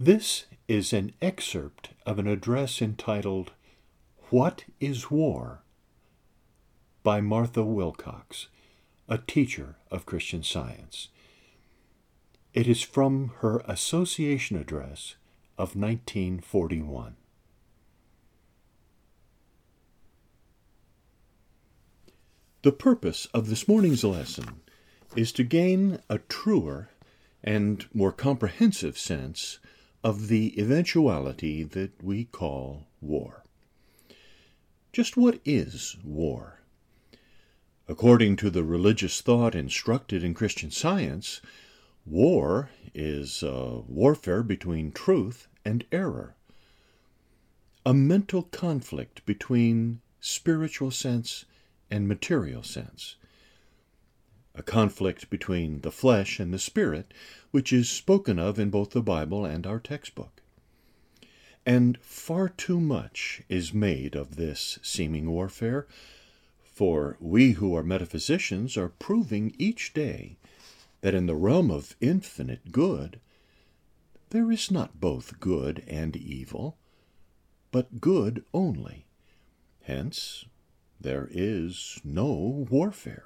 This is an excerpt of an address entitled, "What is War?" by Martha Wilcox, a teacher of Christian Science. It is from her Association Address of 1941. The purpose of this morning's lesson is to gain a truer and more comprehensive sense of the eventuality that we call war. Just what is war? According to the religious thought instructed in Christian Science, war is warfare between truth and error, a mental conflict between spiritual sense and material sense, a conflict between the flesh and the spirit, which is spoken of in both the Bible and our textbook. And far too much is made of this seeming warfare, for we who are metaphysicians are proving each day that in the realm of infinite good, there is not both good and evil, but good only. Hence, there is no warfare.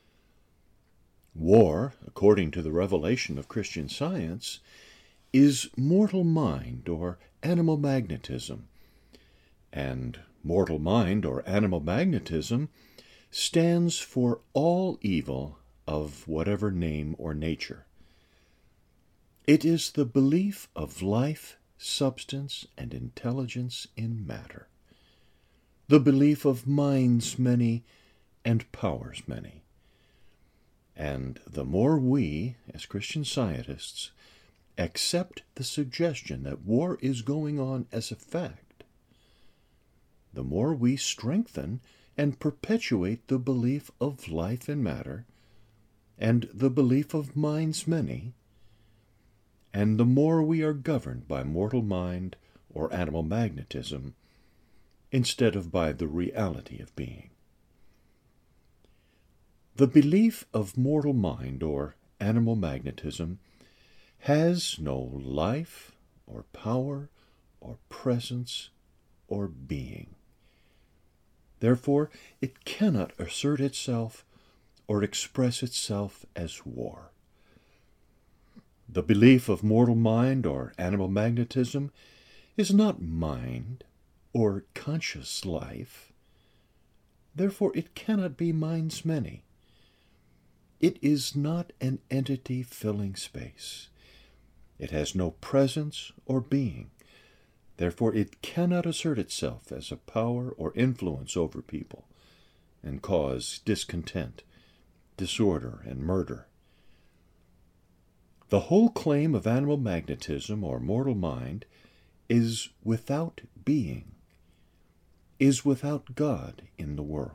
War, according to the revelation of Christian Science, is mortal mind or animal magnetism, and mortal mind or animal magnetism stands for all evil of whatever name or nature. It is the belief of life, substance, and intelligence in matter, the belief of minds many and powers many. And the more we, as Christian Scientists, accept the suggestion that war is going on as a fact, the more we strengthen and perpetuate the belief of life in matter and the belief of minds many, and the more we are governed by mortal mind or animal magnetism instead of by the reality of being. The belief of mortal mind or animal magnetism has no life or power or presence or being. Therefore, it cannot assert itself or express itself as war. The belief of mortal mind or animal magnetism is not mind or conscious life. Therefore, it cannot be minds many. It is not an entity filling space. It has no presence or being. Therefore, it cannot assert itself as a power or influence over people and cause discontent, disorder, and murder. The whole claim of animal magnetism or mortal mind is without being, is without God in the world.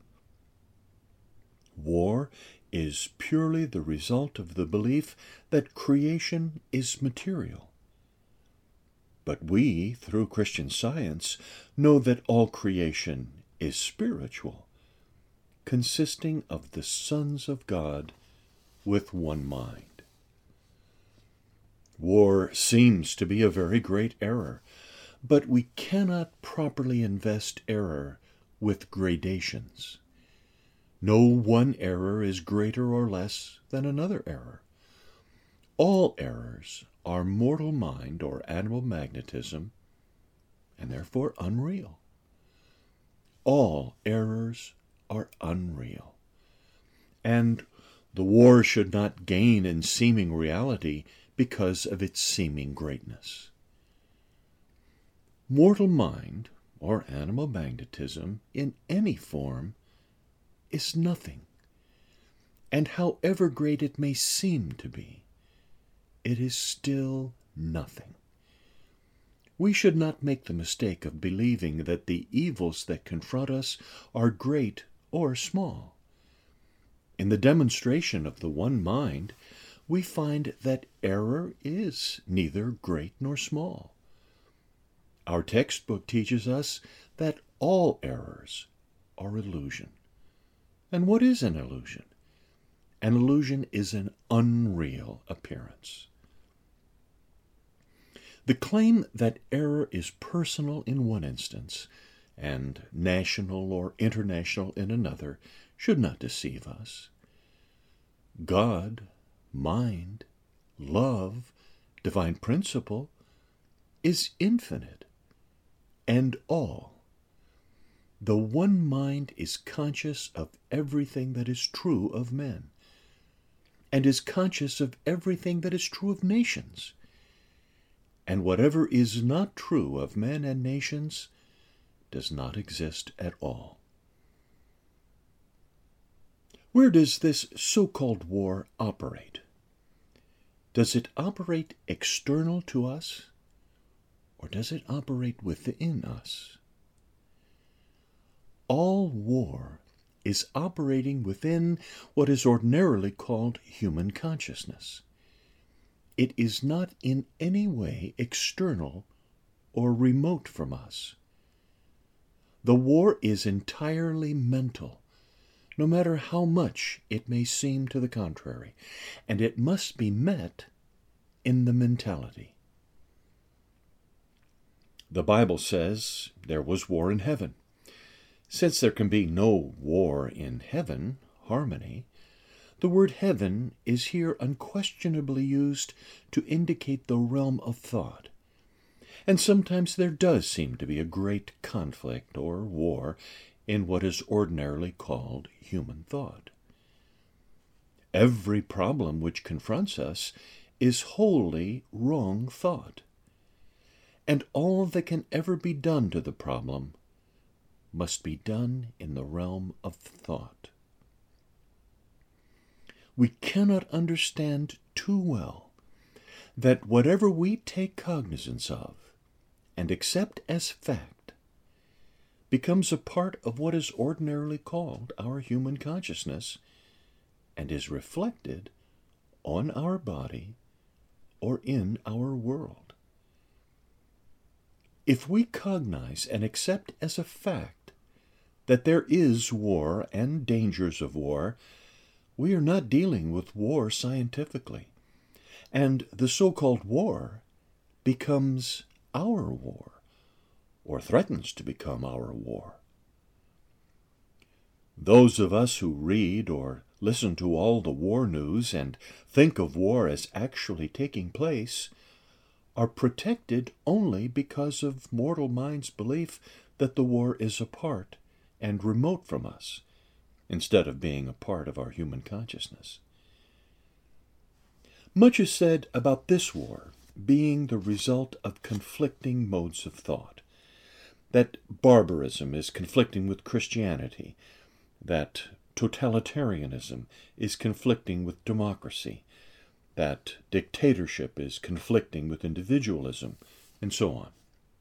War is purely the result of the belief that creation is material. But we, through Christian Science, know that all creation is spiritual, consisting of the sons of God with one mind. War seems to be a very great error, but we cannot properly invest error with gradations. No one error is greater or less than another error. All errors are mortal mind or animal magnetism, and therefore unreal. All errors are unreal. And the war should not gain in seeming reality because of its seeming greatness. Mortal mind or animal magnetism in any form is nothing, and however great it may seem to be, it is still nothing. We should not make the mistake of believing that the evils that confront us are great or small. In the demonstration of the one mind, we find that error is neither great nor small. Our textbook teaches us that all errors are illusion. And what is an illusion? An illusion is an unreal appearance. The claim that error is personal in one instance and national or international in another should not deceive us. God, mind, love, divine principle is infinite and all. The one mind is conscious of everything that is true of men, and is conscious of everything that is true of nations. And whatever is not true of men and nations does not exist at all. Where does this so-called war operate? Does it operate external to us, or does it operate within us? All war is operating within what is ordinarily called human consciousness. It is not in any way external or remote from us. The war is entirely mental, no matter how much it may seem to the contrary, and it must be met in the mentality. The Bible says there was war in heaven. Since there can be no war in heaven, harmony, the word heaven is here unquestionably used to indicate the realm of thought. And sometimes there does seem to be a great conflict or war in what is ordinarily called human thought. Every problem which confronts us is wholly wrong thought, and all that can ever be done to the problem must be done in the realm of thought. We cannot understand too well that whatever we take cognizance of and accept as fact becomes a part of what is ordinarily called our human consciousness and is reflected on our body or in our world. If we cognize and accept as a fact that there is war and dangers of war, we are not dealing with war scientifically, and the so-called war becomes our war, or threatens to become our war. Those of us who read or listen to all the war news and think of war as actually taking place are protected only because of mortal mind's belief that the war is apart and remote from us, instead of being a part of our human consciousness. Much is said about this war being the result of conflicting modes of thought, that barbarism is conflicting with Christianity, that totalitarianism is conflicting with democracy, that dictatorship is conflicting with individualism, and so on.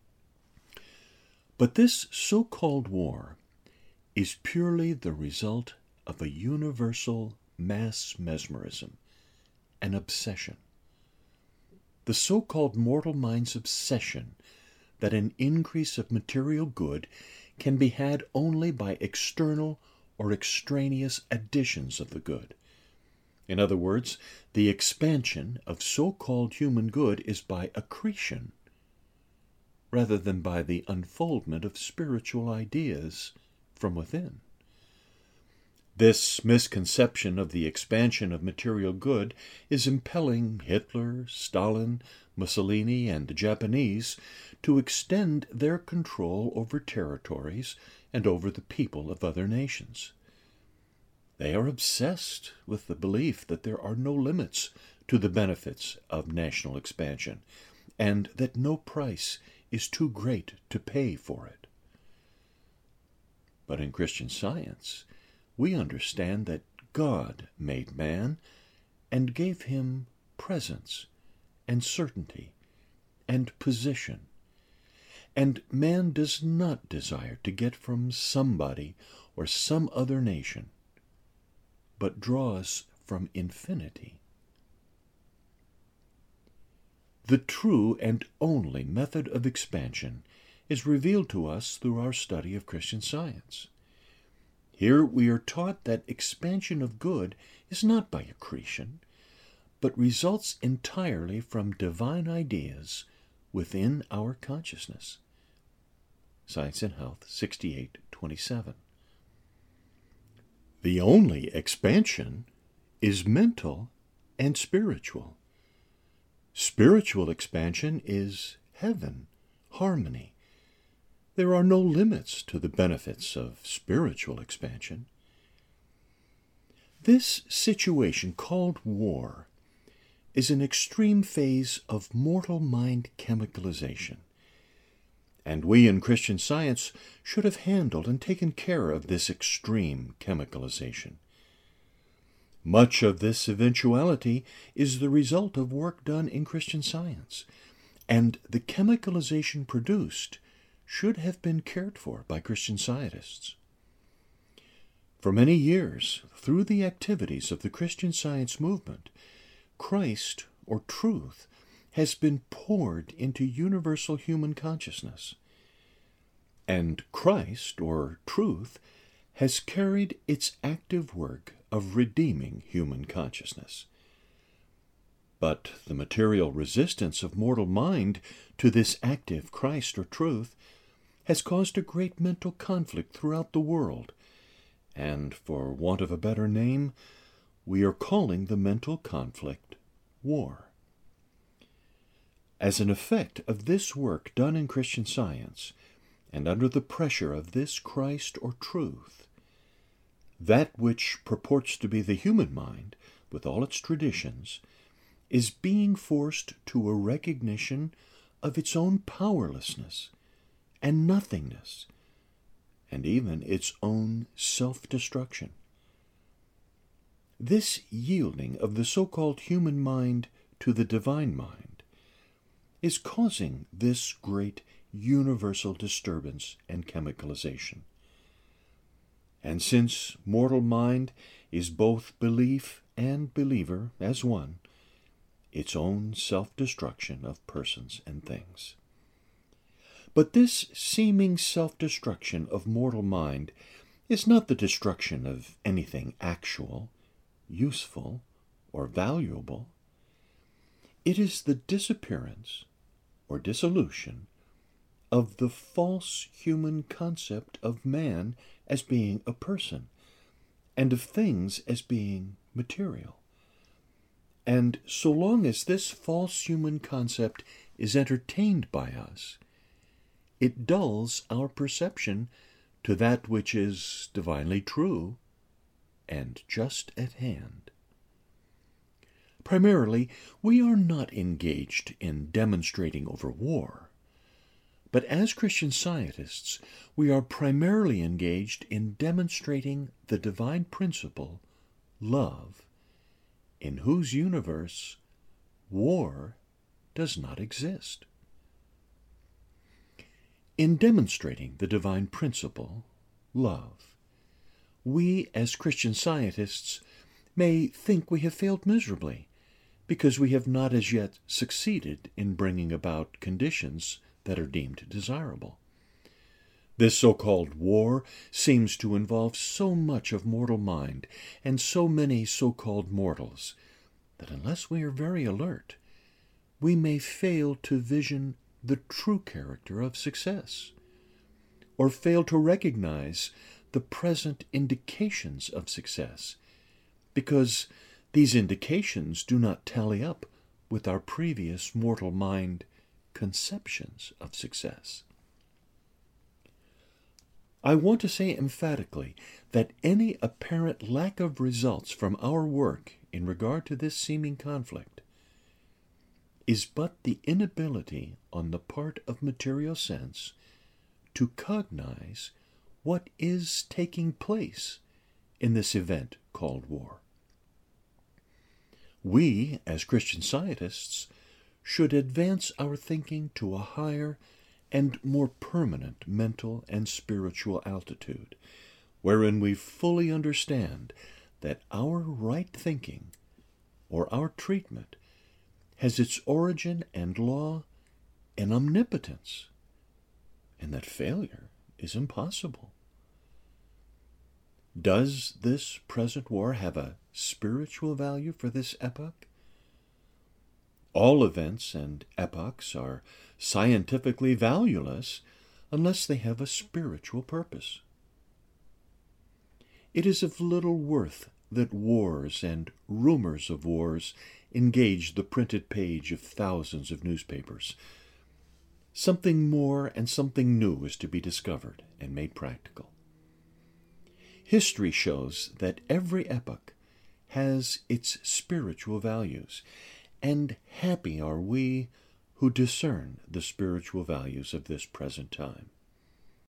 But this so-called war is purely the result of a universal mass mesmerism, an obsession. The so-called mortal mind's obsession that an increase of material good can be had only by external or extraneous additions of the good. In other words, the expansion of so-called human good is by accretion, rather than by the unfoldment of spiritual ideas from within. This misconception of the expansion of material good is impelling Hitler, Stalin, Mussolini, and the Japanese to extend their control over territories and over the people of other nations. They are obsessed with the belief that there are no limits to the benefits of national expansion, and that no price is too great to pay for it. But in Christian Science, we understand that God made man and gave him presence and certainty and position, and man does not desire to get from somebody or some other nation, but draws from infinity. The true and only method of expansion is revealed to us through our study of Christian Science. Here we are taught that expansion of good is not by accretion, but results entirely from divine ideas within our consciousness. Science and Health 6827. The only expansion is mental and spiritual. Spiritual expansion is heaven, harmony. There are no limits to the benefits of spiritual expansion. This situation called war is an extreme phase of mortal mind chemicalization. And we in Christian Science should have handled and taken care of this extreme chemicalization. Much of this eventuality is the result of work done in Christian Science, and the chemicalization produced should have been cared for by Christian Scientists. For many years, through the activities of the Christian Science movement, Christ, or truth, has been poured into universal human consciousness. And Christ, or truth, has carried its active work of redeeming human consciousness. But the material resistance of mortal mind to this active Christ, or truth, has caused a great mental conflict throughout the world, and, for want of a better name, we are calling the mental conflict war. As an effect of this work done in Christian Science, and under the pressure of this Christ or truth, that which purports to be the human mind, with all its traditions, is being forced to a recognition of its own powerlessness and nothingness, and even its own self-destruction. This yielding of the so-called human mind to the divine mind is causing this great universal disturbance and chemicalization. And since mortal mind is both belief and believer as one, its own self-destruction of persons and things. But this seeming self-destruction of mortal mind is not the destruction of anything actual, useful, or valuable. It is the disappearance or dissolution of the false human concept of man as being a person, and of things as being material. And so long as this false human concept is entertained by us, it dulls our perception to that which is divinely true and just at hand. Primarily, we are not engaged in demonstrating over war, but as Christian Scientists, we are primarily engaged in demonstrating the divine principle, love, in whose universe war does not exist. In demonstrating the divine principle, love, we as Christian Scientists may think we have failed miserably because we have not as yet succeeded in bringing about conditions that are deemed desirable. This so-called war seems to involve so much of mortal mind and so many so-called mortals that unless we are very alert, we may fail to vision the true character of success, or fail to recognize the present indications of success, because these indications do not tally up with our previous mortal mind conceptions of success. I want to say emphatically that any apparent lack of results from our work in regard to this seeming conflict is but the inability on the part of material sense to cognize what is taking place in this event called war. We, as Christian Scientists, should advance our thinking to a higher and more permanent mental and spiritual altitude, wherein we fully understand that our right thinking, or our treatment, has its origin and law in omnipotence, and that failure is impossible. Does this present war have a spiritual value for this epoch? All events and epochs are scientifically valueless unless they have a spiritual purpose. It is of little worth that wars and rumors of wars engage the printed page of thousands of newspapers. Something more and something new is to be discovered and made practical. History shows that every epoch has its spiritual values, and happy are we who discern the spiritual values of this present time.